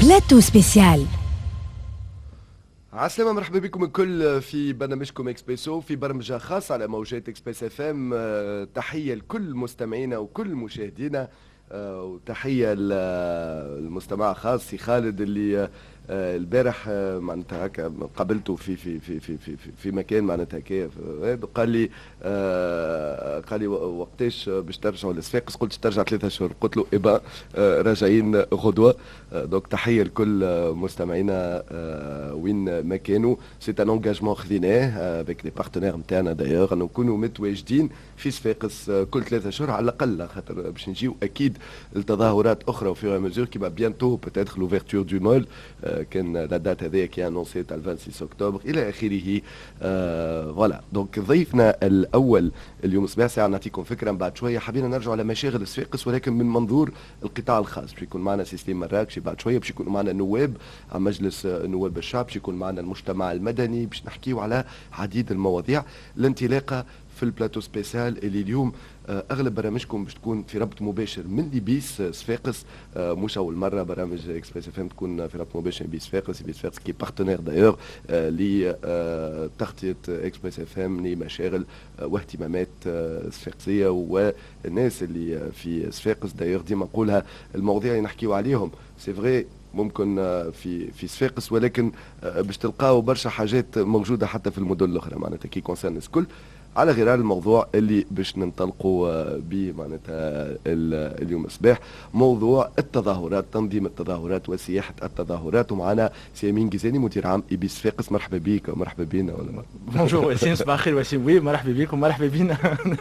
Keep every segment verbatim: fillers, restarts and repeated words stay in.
بلاتو سبيسيال. عسلامة، مرحبا بكم الكل في برنامجكم اكسبريسو في برمجة خاصة على موجات اكسبريس اف ام. تحية لكل مستمعينا وكل مشاهدينا، وتحية للمستمع خاص سي خالد اللي البارح معناتها هكا قابلته في في في في في, في مكان معناتها هكا، قال لي قال لي وقتاش باش ترجعوا لصفاقس؟ قلت ترجع ثلاثة شهور، قلت له إبا راجعين غدوة. دونك تحية لكل مستمعينا وين ما كانوا. سي ان انجاجمون خذيناه افيك لي بارتنير نتاعنا دايوغ انه نكونوا متواجدين في صفاقس كل ثلاثة شهور على الاقل، خاطر باش نجيو اكيد التظاهرات اخرى وفي مزور كيما بيانتو بتاتر لوفيرتور دو مول، كان لا دات هذيا كي انونسي تاع ستة وعشرين اكتوبر الى اخره. فوالا دونك ضيفنا الاول اليوم صباح ساعه نعطيكم فكره، من بعد شويه حبينا نرجعوا على مشاغل صفاقس ولكن من منظور القطاع الخاص. باش يكون معنا سيستم مراكش بعد شويه، باش يكونوا معنا نواب على مجلس نواب الشعب، باش يكون معنا المجتمع المدني، باش نحكيو على عديد المواضيع. الانطلاقه في البلاتو سبيسيال اللي اليوم اغلب برامجكم باش تكون في ربط مباشر من لبيس صفاقس. مش اول مره برامج اكسبريس اف ام تكون في ربط مباشر من بيس صفاقس. بيس صفاقس كي بارتنير دايوغ لتغطيه اكسبريس اف ام لمشاغل واهتمامات صفاقسيه والناس اللي في صفاقس. دايوغ ديما نقولها، المواضيع اللي نحكيو عليهم سي فري ممكن في في صفاقس، ولكن باش تلقاو برشا حاجات موجوده حتى في المدن الاخرى معناتها كي كونسيرن الكل، على غرار الموضوع اللي باش ننطلقوا به معناتها اليوم الصباح، موضوع التظاهرات، تنظيم التظاهرات وسياحه التظاهرات. ومعنا سي امين جزاني مدير عام ايبيس صفاقس. مرحبا بك ومرحبا بينا. ولا بونجور وسيم، صباح الخير وسيم. وي مرحبا بكم مرحبا بينا.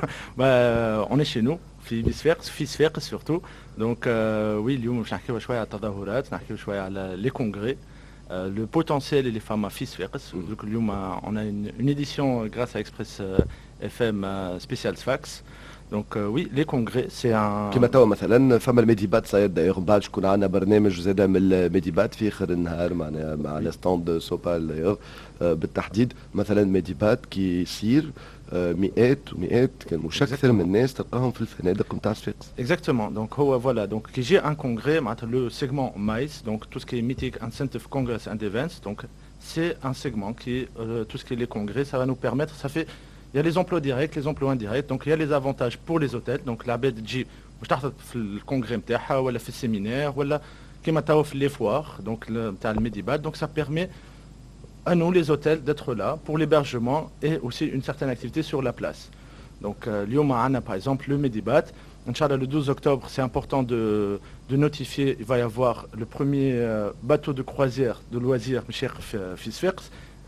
اون شي نو في ايبيس صفاقس، في صفاقس سورتو. دونك وي اليوم باش نحكيو شويه على التظاهرات، نحكيو شويه على لي كونغري، Euh, le potentiel et les femmes à Fils Sfax. Donc, on a une, une édition grâce à Express euh, F M euh, spécial Sfax. Donc euh, oui, les congrès, c'est un... كما توا مثلا فما الميديبات صاير دايوغ، بعد شكون عندنا برنامج زاد من الميديبات في اخر النهار معنا مع ستاند سوبال دايوغ بالتحديد. مثلا ميديبات كي يصير مئات ومئات كان مش اكثر من الناس تلقاهم في الفنادق نتاع صفاقس. Exactement. Donc هو voilà, donc qui j'ai un congrès معناتها le segment M A I S, donc tout ce qui est Meeting Incentive Congress and Events. Donc c'est un segment qui euh, tout ce qui est les congrès, ça va nous permettre, ça fait il y a les emplois directs, les emplois indirects. Donc il y a les avantages pour les hôtels. Donc l'abed تجي باش تحضر في الكونغري نتاعها ولا في السيمينار ولا كيما تاو في لي فوار donc نتاع الميديبات. Donc ça permet à nous les hôtels d'être là pour l'hébergement et aussi une certaine activité sur la place. Donc اليوم معنا par exemple le Medibat. Inch'Allah, le douze octobre, c'est important de, de notifier, il va y avoir le premier euh, bateau de croisière de loisirs Cheikh Fils Sfax.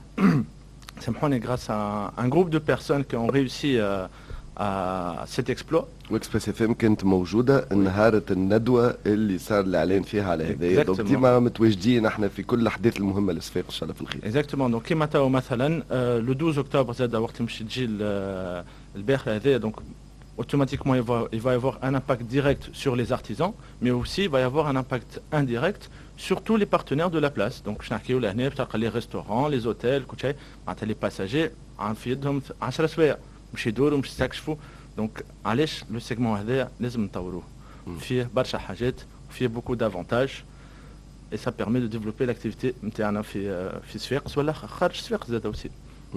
C'est grâce à un, un groupe de personnes qui ont réussi euh, à cet exploit. واكسبريس اف ام كانت موجوده نهار الندوه اللي صار الاعلان فيها على هذايا، دونك ديما متواجدين احنا في كل الاحداث المهمه لصفاقس ان شاء الله في الخير. اكزاكتومون. دونك كيما تاو مثلا لو douze octobre زاد وقت مش تجي البارحه هذايا، دونك automatiquement il va, il va y avoir un impact direct sur les artisans, mais aussi il va y avoir un impact indirect sur tous les partenaires de la place. Donc je نحكيو لهنا بتلقى les restaurants, les hôtels, كل شيء معناتها les passagers عن في يدهم عشرة سوايع باش يدوروا باش يستكشفوا. دونك علاش لو سيغمون هذا لازم نطوروه، فيه برشا حاجات وفيه beaucoup d'avantages et ça permet de développer l'activité نتاعنا في في صفاقس ولا خارج صفاقس زاد aussi.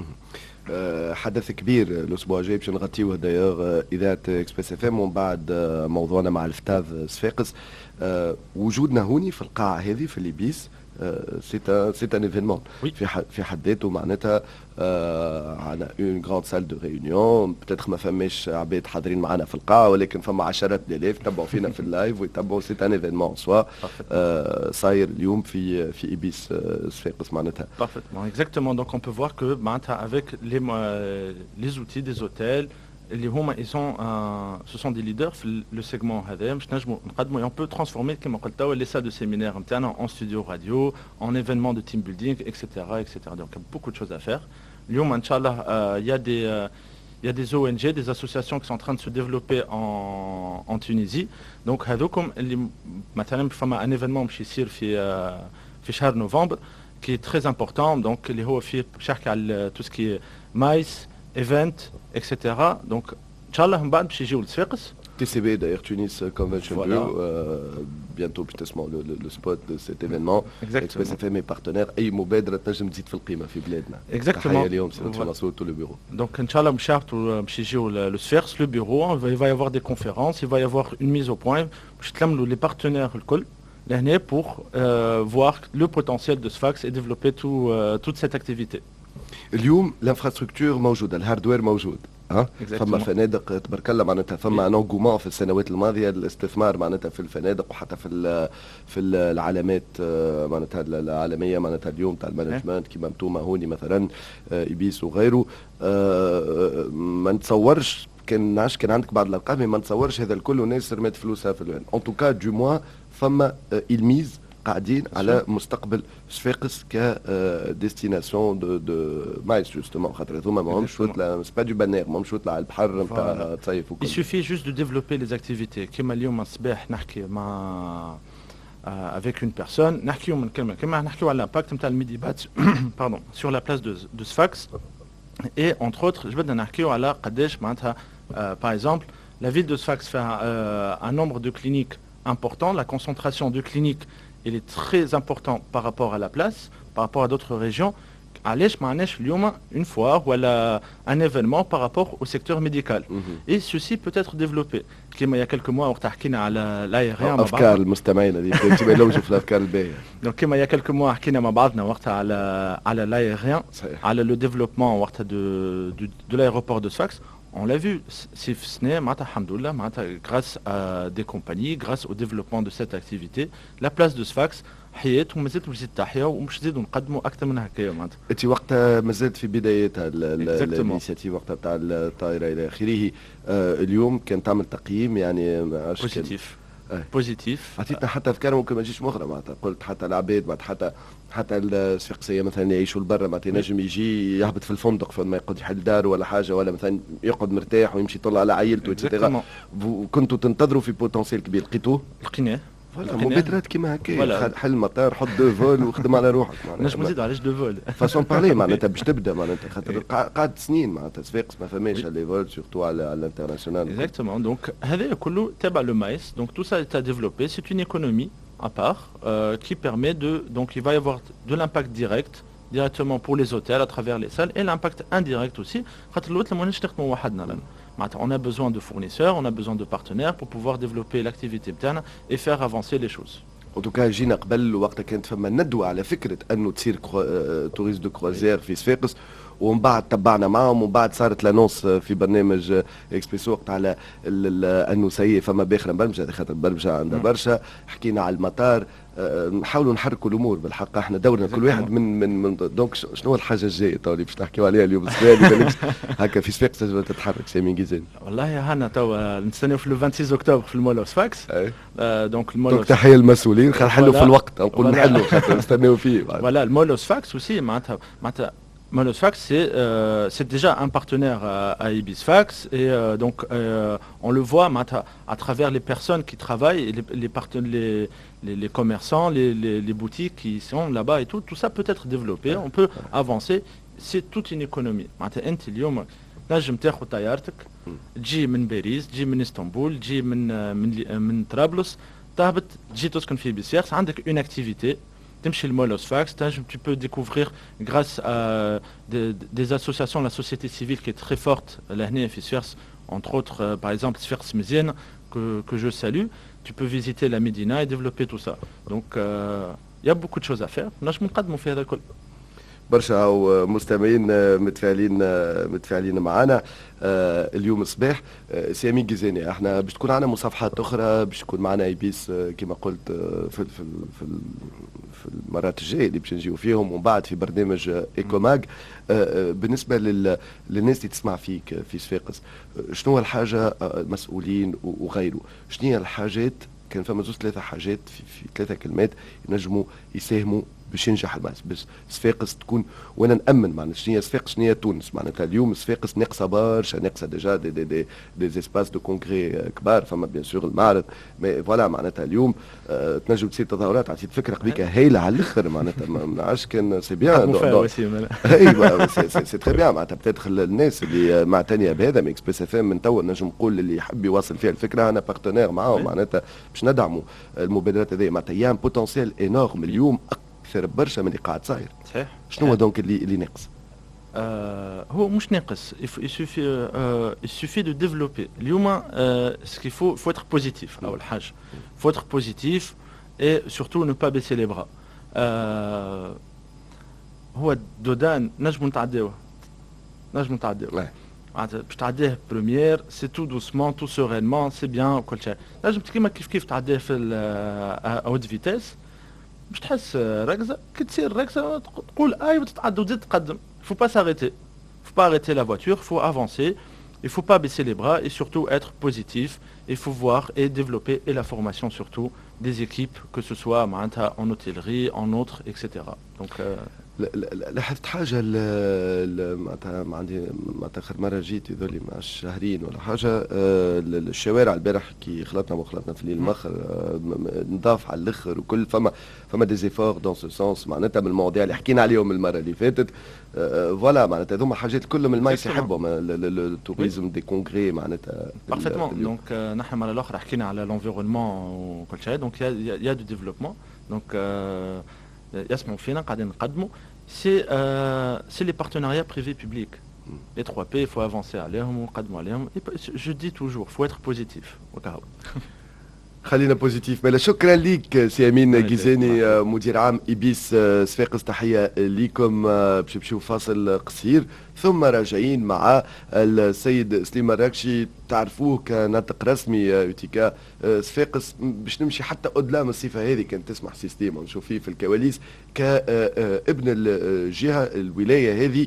حدث كبير الاسبوع الجاي باش نغطيوه دايوغ اذاعه اكسبريس اف ام، ومن بعد موضوعنا مع الفتاذ صفاقس. وجودنا هوني في القاعه هذه في ليبيس سي سي ان ايفينمون في في حد ذاته معناتها. عندنا اون غراند سال دو ريونيون، بتاتخ ما فماش عباد حاضرين معنا في القاعه، ولكن فما عشرات الالاف تبعوا فينا في اللايف ويتبعوا. سي ان ايفينمون سوا صاير اليوم في في ايبيس صفاقس معناتها. Parfaitement, exactement. Donc on peut voir que avec les les outils des hôtels اللي هما ils sont euh, ce sont des leaders في le segment هذا باش نجموا نقدموا. On peut transformer كما قلت توا les salles de séminaire نتاعنا en studio radio, en événements de team building, et cetera, et cetera. Donc il y a beaucoup de choses à faire. اليوم ان شاء الله il y a des il y a des O N G, des associations qui sont en train de se développer en en Tunisie. Donc هذوكم اللي مثلا فما un événement باش يصير في في شهر نوفمبر qui est très important. Donc اللي هو فيه باش يحكي على tout ce qui est M A I S, event, et cetera. Donc ان شاء الله من بعد باش يجيو لصفاقس T C B d'ailleurs Tunis Convention Voilà. Bureau, euh, bientôt justement le, le, le spot de cet événement. Exactement. اكسبريس اف ام partenaire اي مبادره تنجم تزيد في القيمه في بلادنا. Exactement. تحيه اليوم سي Voilà. ناسيونال تو لو بيرو. Donc, Inch'Allah, باش يهبطوا باش يجيو le Sfers, le bureau, il va y avoir des conférences, il va y avoir une mise au point, باش يتلملوا les partenaires الكل لهنا pour euh, voir le potentiel de Sfax et développer tout, euh, toute cette activité. اليوم الانفراستركتور موجوده، الهاردوير موجود. ها فما فنادق تبارك الله معناتها فما ان انغومون في السنوات الماضيه الاستثمار معناتها في الفنادق وحتى في ال في ال العلامات معناتها العالميه معناتها اليوم تاع المانجمنت كيما متوما هوني مثلا ايبيس وغيره. ما نتصورش كان نعرفش كان عندك بعض الارقام ما نتصورش هذا الكل والناس رمات فلوسها في الوين. ان توكا دو موا فما الميز قاعدين على مستقبل صفاقس ك ديستيناسيون دو دو مايس جوستومون خاطر هذوما ماهمش وتلا سي با دو بانير ماهمش وتلا على البحر نتاع تصيف وكل. Il suffit juste de développer les activités. كيما اليوم الصباح نحكي مع avec une personne نحكيو من كلمه كيما نحكيو على الامباكت نتاع الميدي بات باردون sur la place de de Sfax et entre autres جبدنا نحكيو على قداش معناتها par exemple la ville de Sfax fait un nombre de cliniques important, la concentration de cliniques il est très important par rapport à la place, par rapport à d'autres régions. علاش ما عندناش اليوم une foire ou un événement par rapport au secteur médical. Et ceci peut être développé. كما il y a quelques mois وقت حكينا على l'aérien. افكار المستمعين هذه تبي لوجوا في الافكار الباهيه. Donc كما il y a quelques mois حكينا مع بعضنا وقتها على على l'aérien, على le développement وقتها de de l'aéroport de Sfax. On l'a vu, grâce à des compagnies, grâce au développement de cette activité, la place de Sfax حيات ومازالت باش تزيد تحيا ومش نزيدوا نقدموا اكثر من هكايا معناتها. انت وقتها مازالت في بدايتها الانيشيتيف وقتها تاع الطائره الى اخره. اليوم كان تعمل تقييم يعني بوزيتيف بوزيتيف. عطيتنا حتى افكار ممكن ما تجيش مغرى معناتها قلت حتى العباد معناتها حتى حتى الصفاقسيه مثلا يعيشوا لبرا معناتها ينجم يجي يهبط في الفندق فما يقعد يحل دار ولا حاجه ولا مثلا يقعد مرتاح ويمشي يطلع على عائلته اتسيتيرا. كنتوا تنتظروا في بوتنسيال كبير لقيتوه؟ لقيناه. فوالا مبادرات كيما هكا حل مطار حط دو فول وخدم على روحك معناتها. نجم نزيدوا علاش دو فول فاسون بارلي معناتها باش تبدا معناتها خاطر قعد سنين معناتها صفاقس ما فماش لي فول سورتو على الانترناسيونال. اكزاكتومون دونك هذا كله تبع لو مايس. دونك تو سا ايتا ديفلوبي سي اون ايكونومي à part euh, qui permet de donc il va y avoir de l'impact direct directement pour les hôtels à travers les salles et l'impact indirect aussi. On a besoin de fournisseurs, on a besoin de partenaires pour pouvoir développer l'activité interne et faire avancer les choses. En tout cas جينا قبل وقتها كانت فما ندوه على فكره انه تصير توريست دو كروزير في صفاقس ومن بعد تبعنا معهم ومن بعد صارت لانونس في برنامج اكسبريسو وقت على انه سي فما باخره برمجه خاطر برمجه عندها برشا. حكينا على المطار نحاولوا نحركوا الامور بالحق احنا دورنا كل واحد من من, من دونك شنو هو الحاجه الجايه تو اللي باش نحكيوا عليها اليوم السؤال هكا في صفاقس تتحرك سامي جيزان. والله يا هنا تو نستناو في ستة وعشرين اكتوبر في المول اوف صفاقس. دونك المول دونك تحيه للمسؤولين خلينا نحلوا في الوقت نقول نحلوا خاطر نستناو فيه. فوالا المول اوف صفاقس aussi معناتها معناتها Monosfax, c'est euh, c'est déjà un partenaire à, à Ibisfax et euh, donc euh, on le voit à travers les personnes qui travaillent, et les, les, les, les, les commerçants, les, les, les boutiques qui sont là-bas et tout, tout ça peut être développé, on peut avancer, c'est toute une économie. أنت اليوم نجم تاخذ طيارتك تجي من باريس تجي من اسطنبول تجي من من من طرابلس تهبط تجي تسكن في بيسيرس عندك une activité. تمشي المول Sfax, tu peux découvrir grâce à des, des associations, la société civile qui est très forte, la H N F Sfers, entre autres, euh, par exemple Sfers Mézienne, que, que je salue, tu peux visiter la Médina et développer tout ça. Donc il euh, y a beaucoup de choses à faire. نجم نقدموا في هذا الكل. برشا ومستمعين متفاعلين متفاعلين معنا اليوم الصباح. سامي جيزاني احنا باش تكون معنا مصافحات اخرى باش تكون معنا ايبيس كما قلت في في في في المرات الجايه اللي باش نجيو فيهم ومن بعد في برنامج ايكوماج. بالنسبه للناس اللي تسمع فيك في صفاقس شنو الحاجه المسؤولين وغيره شنو هي الحاجات كان فما زوج ثلاثه حاجات في, في ثلاثه كلمات ينجموا يساهموا باش ينجح المايس، باش صفاقس تكون، وانا نامن معناتها شنو هي صفاقس شنو هي تونس معناتها اليوم صفاقس ناقصه برشا، ناقصه ديجا دي دي دي دي اسباس دو كونغري كبار، فما بيان سور المعرض مي فوالا معناتها اليوم آه تنجم تصير تظاهرات. عطيت فكره قبيك هايله على الاخر معناتها ما نعرفش كان سي بيان ايوا سي تري بيان معناتها بتدخل الناس اللي معتنيه بهذا من اكسبريس اف ام من توا نجم نقول اللي يحب يواصل فيها الفكره انا بارتنير معاهم معناتها باش ندعموا المبادرات هذه معناتها يان بوتنسيال انورم اليوم اكثر برشا من اللي قاعد صاير. صحيح. شنو هو دونك اللي اللي ناقص؟ آه هو مش ناقص il suffit euh, il suffit de développer اليوم euh, ce qu'il faut faut être positif اول حاجه faut être positif et surtout ne pas baisser les bras. euh, هو دودان نجم نتعداوه نجم نتعداوه معناتها باش تعديه بريمير سي تو دوسمون تو سورينمون سي بيان وكل شيء. نجم كيما كيف كيف تعديه في الاود فيتيس باش تحس ركزه كي تصير ركزه تقول اي وتتعدى وتزيد تقدم. Il faut pas s'arrêter, il faut pas arrêter la voiture, il faut avancer, il faut pas baisser les bras et surtout être positif. Il faut voir et développer et la formation surtout des équipes, que ce soit en hôtellerie, en autres, et cetera. Donc euh, لاحظت حاجه معناتها عندي معناتها اخر مره جيت يذولي مع الشهرين ولا حاجه الشوارع البارح كي خلطنا وخلطنا في الليل المخر نضاف على الاخر وكل فما فما دي زيفور دون سو سونس معناتها من المواضيع اللي حكينا عليهم المره اللي فاتت. فوالا معناتها هذوما حاجات كلهم المايس يحبهم التوريزم دي كونغري معناتها بارفيتمون. دونك نحن مره الاخرى حكينا على لونفيرونمون وكل شيء دونك يا دو ديفلوبمون دونك يسمعوا فينا قاعدين نقدموا سي سي لي بارتناريا بريفي بوبليك لي ثري بي. il faut avancer عليهم ونقدموا عليهم. je dis toujours faut être positif وكهو. خلينا بوزيتيف. مالا شكرا ليك سي امين جيزاني مدير عام ايبيس صفاقس. تحيه ليكم. باش نمشيو فاصل قصير ثم راجعين مع السيد سليم الراكشي تعرفوه كناطق رسمي يوتيكا صفاقس باش نمشي حتى قدام الصفه هذه كانت تسمح سيستيم ونشوف فيه في الكواليس كابن الجهه الولايه هذه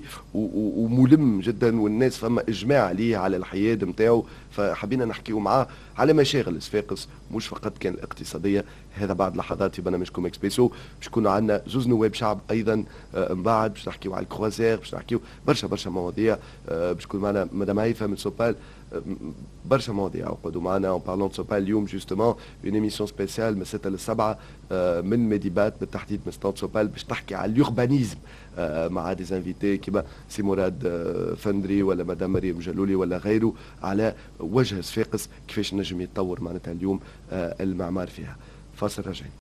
وملم جدا والناس فما اجماع عليه على الحياد نتاعو. فحبينا نحكيو معاه على مشاغل صفاقس مش فقط كان الاقتصاديه. هذا بعد لحظات في برنامجكم اكسبريسو باش يكونوا عندنا زوز نواب شعب ايضا من بعد باش نحكيو على الكروازير باش نحكيو برشا برشا مواضيع. باش تكون معنا مدام هيفا من سوبال برشا مواضيع وقعدوا معنا اون بارلون سوبال اليوم جوستومون اون ايميسيون سبيسيال من ستة للسبعة من ميديبات بالتحديد من ستاد سوبال باش تحكي على اليوربانيزم مع دي انفيتي كيما سي مراد فندري ولا مدام مريم جلولي ولا غيره على وجه صفاقس كيفاش نجم يتطور معناتها اليوم المعمار فيها. فاصل راجعين.